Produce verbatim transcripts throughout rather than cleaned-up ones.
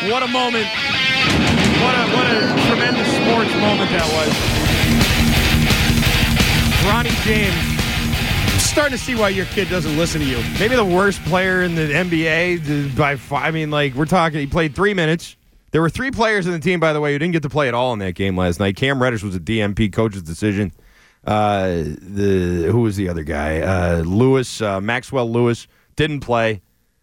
What a moment. What a, what a tremendous sports moment that was. Bronny James. I'm starting to see why your kid doesn't listen to you. Maybe the worst player in the N B A by five. I mean, like, we're talking, he played three minutes. There were three players in the team, by the way, who didn't get to play at all in that game last night. Cam Reddish was a D M P coach's decision. Uh, the Who was the other guy? Uh, Lewis, uh, Maxwell Lewis, didn't play.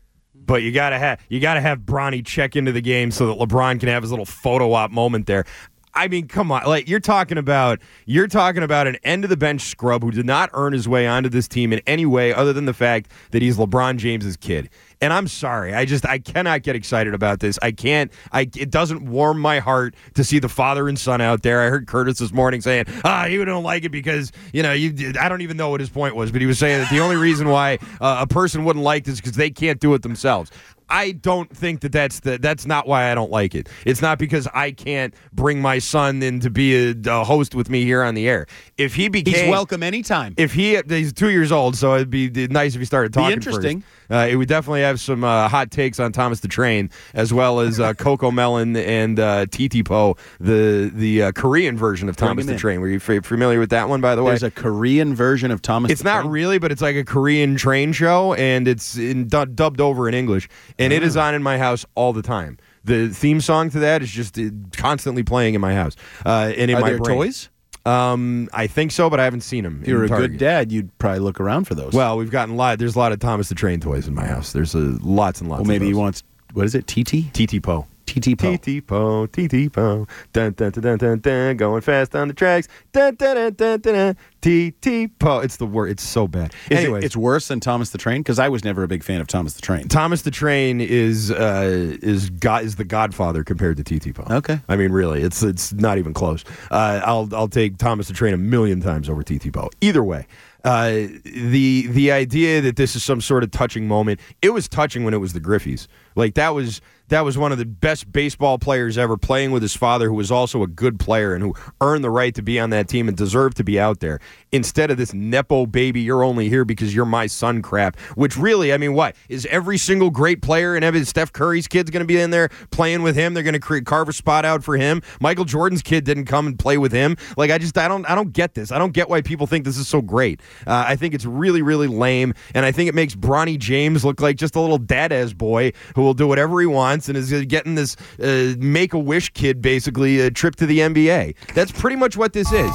But you gotta have you gotta have Bronny check into the game so that LeBron can have his little photo op moment there. I mean, come on, like you're talking about you're talking about an end of the bench scrub who did not earn his way onto this team in any way other than the fact that he's LeBron James's kid. And I'm sorry, I just I cannot get excited about this. I can't. I it doesn't warm my heart to see the father and son out there. I heard Curtis this morning saying, "Ah, you don't like it because you know you." I don't even know what his point was, but he was saying that the only reason why uh, a person wouldn't like this is because they can't do it themselves. I don't think that that's the, that's not why I don't like it. It's not because I can't bring my son in to be a, a host with me here on the air. If he became, he's welcome anytime. If he he's two years old, so it'd be nice if he started talking. Be interesting. First. Uh, it would definitely have some uh, hot takes on Thomas the Train, as well as uh, Coco Melon and uh, Titi Po, the the uh, Korean version of Thomas the in. Train. Were you f- familiar with that one, by the way? There's a Korean version of Thomas It's the not Train? really, but it's like a Korean train show, and it's in, du- dubbed over in English. And oh. it is on in my house all the time. The theme song to that is just uh, constantly playing in my house. Uh, and in Are my there brain. toys? Um, I think so, but I haven't seen them. If you're a Target. good dad, you'd probably look around for those. Well, we've gotten a lot. There's a lot of Thomas the Train toys in my house. There's uh, lots and lots. Well, maybe of he those. wants. What is it? T T? T T Po. T T Po. T T Po. T T Po. Dun dun dun dun dun dun. Going fast on the tracks. Dun dun dun dun dun. dun. T T Po. It's the word. It's so bad. Is Anyways, it, it's worse than Thomas the Train because I was never a big fan of Thomas the Train. Thomas the Train is uh, is God is the Godfather compared to T T Po. Okay. I mean, really, it's it's not even close. Uh, I'll I'll take Thomas the Train a million times over T T Po. Either way. Uh, the the idea that this is some sort of touching moment, it was touching when it was the Griffies. Like that was that was one of the best baseball players ever, playing with his father, who was also a good player and who earned the right to be on that team and deserved to be out there. Instead of this Nepo baby, you're only here because you're my son crap, which really, I mean, what? Is every single great player and every Steph Curry's kid's going to be in there playing with him? They're going to carve a spot out for him. Michael Jordan's kid didn't come and play with him. Like, I just, I don't, I don't get this. I don't get why people think this is so great. Uh, I think it's really, really lame, and I think it makes Bronny James look like just a little dad-ass boy who will do whatever he wants and is getting this uh, Make-A-Wish kid, basically, a trip to the N B A. That's pretty much what this is.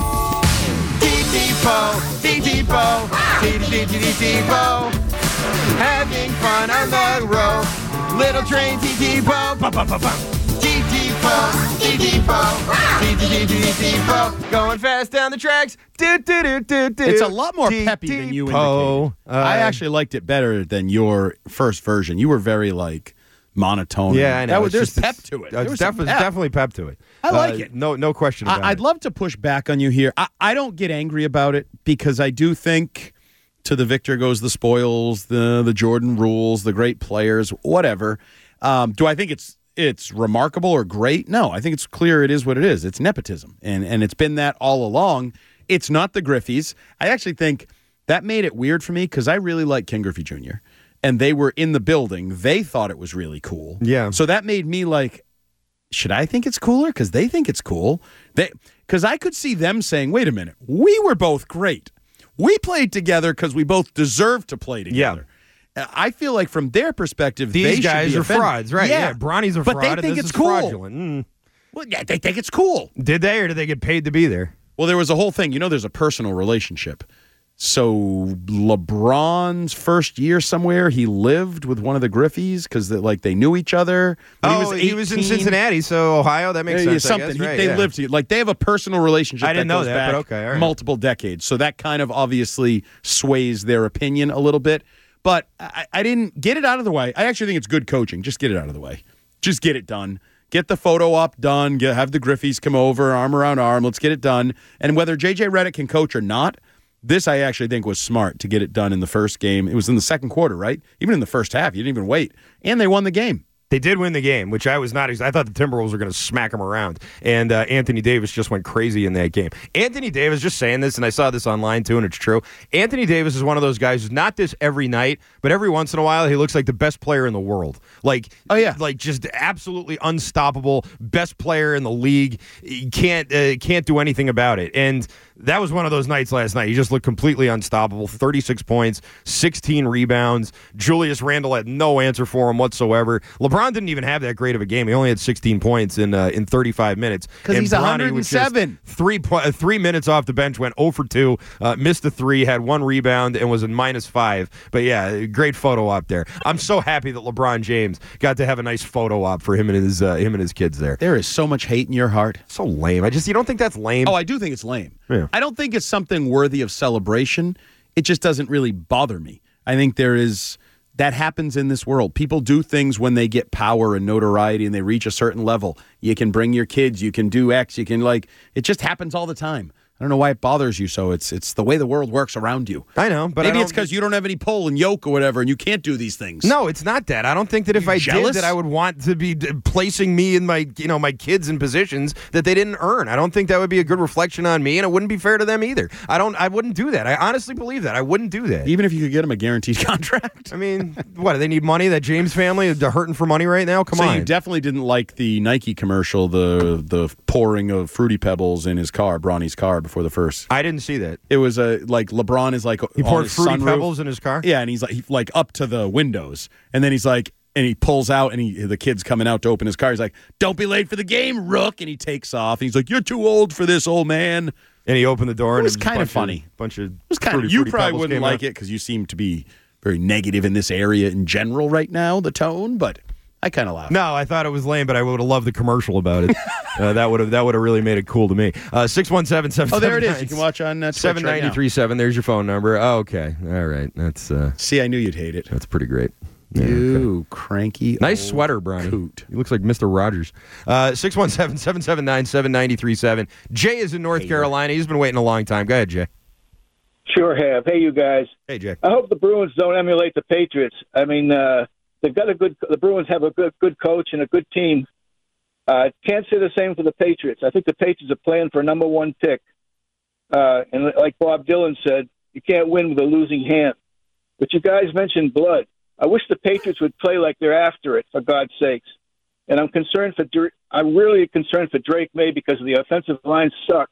T-T-Po, T-T-Po, T-T-T-T-Po, having fun on the road. Little train, T-T-Po, ba-ba-ba-ba. T-T-Po, T-T-Po, T-T-T-T-Po, going fast down the tracks. Do, do, do, do, do. It's a lot more peppy than you indicated. Uh, I actually liked it better than your first version. You were very, like, monotone. Yeah, I know. That was, there's just, pep to it. It's, def- pep. it's definitely pep to it. I like uh, it. No, no question about I, I'd it. love to push back on you here. I, I don't get angry about it because I do think to the victor goes the spoils, the the Jordan rules, the great players, whatever. Um, do I think it's it's remarkable or great? No, I think it's clear it is what it is. It's nepotism, and and it's been that all along. It's not the Griffies. I actually think that made it weird for me because I really like Ken Griffey Junior And they were in the building. They thought it was really cool. Yeah. So that made me like, should I think it's cooler? Because they think it's cool. They, because I could see them saying, wait a minute, we were both great. We played together because we both deserved to play together. Yeah. I feel like from their perspective, these they guys should be are offended. frauds, right? Yeah, yeah Bronny's a but fraud. they think and this it's is cool. Fraudulent. Mm. Well, yeah, they think it's cool. Did they, or did they get paid to be there? Well, there was a whole thing. You know, there's a personal relationship. So LeBron's first year somewhere, he lived with one of the Griffies because like they knew each other. When oh, he was, he was in Cincinnati, so Ohio. That makes yeah, sense. Something. I guess, he, right, they yeah. lived together. Like they have a personal relationship. I didn't that know goes that, back but okay, all right. multiple decades. So that kind of obviously sways their opinion a little bit. But I, I didn't get it out of the way. I actually think it's good coaching. Just get it out of the way. Just get it done. Get the photo op done. Get, have the Griffies come over, arm around arm. Let's get it done. And whether J J Redick can coach or not, this I actually think was smart to get it done in the first game. It was in the second quarter, right? Even in the first half, you didn't even wait. And they won the game. They did win the game, which I was not. I thought the Timberwolves were going to smack them around, and uh, Anthony Davis just went crazy in that game. Anthony Davis, just saying this, and I saw this online too, and it's true. Anthony Davis is one of those guys who's not this every night, but every once in a while he looks like the best player in the world. Like, oh yeah, like just absolutely unstoppable, best player in the league. He can't uh, can't do anything about it, and that was one of those nights last night. He just looked completely unstoppable. thirty-six points, sixteen rebounds. Julius Randle had no answer for him whatsoever. LeBron didn't even have that great of a game. He only had sixteen points in uh, in thirty-five minutes. Because he's Bronny one hundred seven. Three, po- uh, three minutes off the bench, went zero for two, uh, missed a three, had one rebound, and was in minus five. But yeah, great photo op there. I'm so happy that LeBron James got to have a nice photo op for him and his uh, him and his kids there. There is so much hate in your heart. So lame. I just, you don't think that's lame? Oh, I do think it's lame. Yeah. I don't think it's something worthy of celebration. It just doesn't really bother me. I think there is, that happens in this world. People do things when they get power and notoriety and they reach a certain level. You can bring your kids, you can do X, you can like, it just happens all the time. I don't know why it bothers you so. It's it's the way the world works around you. I know, but maybe I it's because you don't have any pull and yoke or whatever, and you can't do these things. No, it's not that. I don't think that if you I jealous? did that, I would want to be d- placing me and my you know my kids in positions that they didn't earn. I don't think that would be a good reflection on me, and it wouldn't be fair to them either. I don't. I wouldn't do that. I honestly believe that. I wouldn't do that. Even if you could get them a guaranteed contract. I mean, what do they need money? That James family they're hurting for money right now. Come so on. So you definitely didn't like the Nike commercial, the the pouring of Fruity Pebbles in his car, Bronny's car, before the first. I didn't see that. It was a like LeBron is like he on poured his Fruity sunroof. Pebbles in his car. Yeah, and he's like he, like up to the windows, and then he's like, and he pulls out, and he the kid's coming out to open his car. He's like, "Don't be late for the game, Rook!" And he takes off. And he's like, "You're too old for this, old man." And he opened the door. It and was it was kind a of bunch funny. Of, bunch of it was kind fruity, of. You fruity probably Pebbles wouldn't like out. it because you seem to be very negative in this area in general right now. The tone, but. I kind of laughed. No, I thought it was lame, but I would have loved the commercial about it. uh, that would have that would have really made it cool to me. Uh, six one seven seven. Oh, there it is. You can watch on uh, seven ninety three seven. There's your phone number. Oh, okay, all right. That's uh, see, I knew you'd hate it. That's pretty great. Yeah, you okay. cranky. Nice old sweater, Bronny. Coot. He looks like Mister Rogers. Uh, six one seven seven seven nine seven ninety three seven. Jay is in North hey, Carolina. He's been waiting a long time. Go ahead, Jay. Sure have. Hey, you guys. Hey, Jay. I hope the Bruins don't emulate the Patriots. I mean. Uh, They've got a good. The Bruins have a good, good coach and a good team. Uh, can't say the same for the Patriots. I think the Patriots are playing for a number one pick. Uh, and like Bob Dylan said, you can't win with a losing hand. But you guys mentioned blood. I wish the Patriots would play like they're after it, for God's sakes. And I'm concerned for. I'm really concerned for Drake May because the offensive line sucks.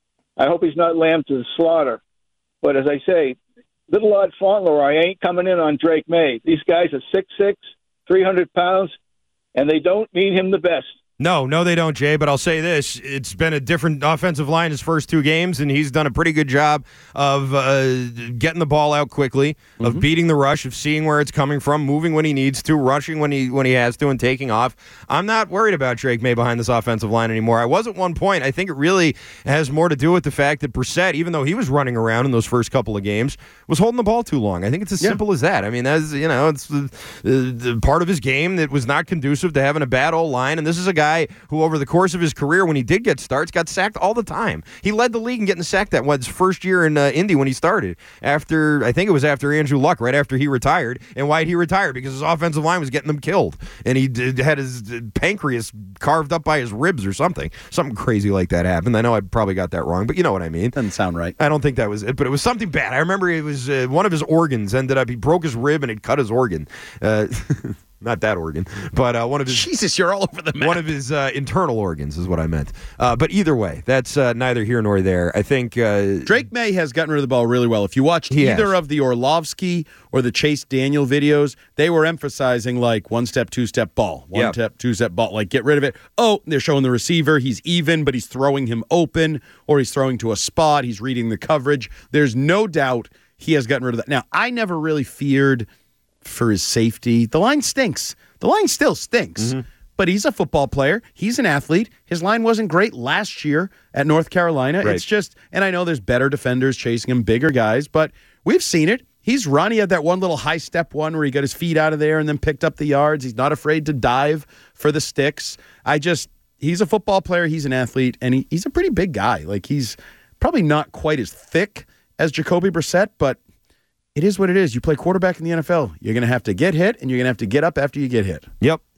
I hope he's not lamb to the slaughter. But as I say. Little odd Fauntleroy ain't coming in on Drake May. These guys are six six, three hundred pounds, and they don't mean him the best. No, no, they don't, Jay. But I'll say this: it's been a different offensive line his first two games, and he's done a pretty good job of uh, getting the ball out quickly, mm-hmm. of beating the rush, of seeing where it's coming from, moving when he needs to, rushing when he when he has to, and taking off. I'm not worried about Drake May behind this offensive line anymore. I was at one point. I think it really has more to do with the fact that Brissett, even though he was running around in those first couple of games, was holding the ball too long. I think it's as yeah. simple as that. I mean, that's you know, it's uh, the part of his game that was not conducive to having a bad old line, and this is a guy who over the course of his career, when he did get starts, got sacked all the time. He led the league in getting sacked that was his first year in uh, Indy when he started. After I think it was after Andrew Luck, right after he retired. And why did he retire? Because his offensive line was getting them killed, and he did, had his pancreas carved up by his ribs or something. Something crazy like that happened. I know I probably got that wrong, but you know what I mean. Doesn't sound right. I don't think that was it, but it was something bad. I remember it was uh, one of his organs ended up. He broke his rib and it cut his organ. Uh, Not that organ, but uh, one of his. Jesus, you're all over the map. One of his uh, internal organs is what I meant. Uh, but either way, that's uh, neither here nor there. I think uh, Drake May has gotten rid of the ball really well. If you watched He either has. of the Orlovsky or the Chase Daniel videos, they were emphasizing like one step, two step ball, one Yep. step, two step ball. Like get rid of it. Oh, they're showing the receiver. He's even, but he's throwing him open, or he's throwing to a spot. He's reading the coverage. There's no doubt he has gotten rid of that. Now, I never really feared for his safety. The line stinks. The line still stinks, mm-hmm. but he's a football player. He's an athlete. His line wasn't great last year at North Carolina. Right. It's just, and I know there's better defenders chasing him, bigger guys, but we've seen it. He's run. He had that one little high step one where he got his feet out of there and then picked up the yards. He's not afraid to dive for the sticks. I just, he's a football player. He's an athlete, and he, he's a pretty big guy. Like he's probably not quite as thick as Jacoby Brissett, but it is what it is. You play quarterback in the N F L. You're going to have to get hit, and you're going to have to get up after you get hit. Yep.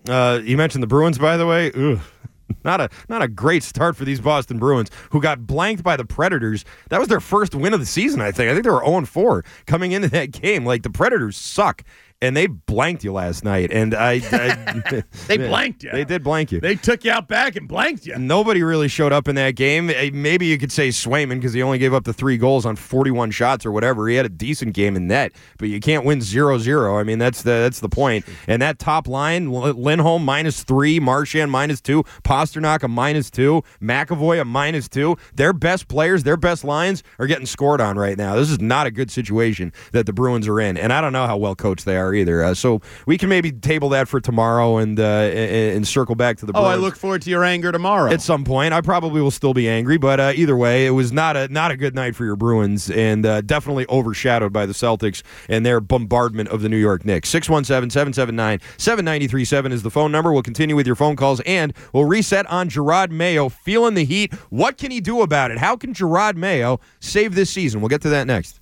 Uh, you mentioned the Bruins, by the way. Ugh. Not a not a great start for these Boston Bruins, who got blanked by the Predators. That was their first win of the season, I think. I think they were oh and four coming into that game. Like, the Predators suck, and they blanked you last night. And I, I They blanked you. They did blank you. They took you out back and blanked you. Nobody really showed up in that game. Eh, Maybe you could say Swayman, because he only gave up the three goals on forty-one shots or whatever. He had a decent game in net, but you can't win zero zero. I mean, that's the that's the point. And that top line, L- Lindholm minus three, Marchand minus two, Pasternak a minus two, McAvoy a minus two. Their best players, their best lines are getting scored on right now. This is not a good situation that the Bruins are in, and I don't know how well coached they are either. Uh, so we can maybe table that for tomorrow and uh, and, and circle back to the Oh, Bruins. I look forward to your anger tomorrow. At some point. I probably will still be angry, but uh, either way, it was not a not a good night for your Bruins, and uh, definitely overshadowed by the Celtics and their bombardment of the New York Knicks. six one seven, seven seven nine, seven nine three seven is the phone number. We'll continue with your phone calls, and we'll reset on Gerard Mayo feeling the heat. What can he do about it? How can Gerard Mayo save this season? We'll get to that next.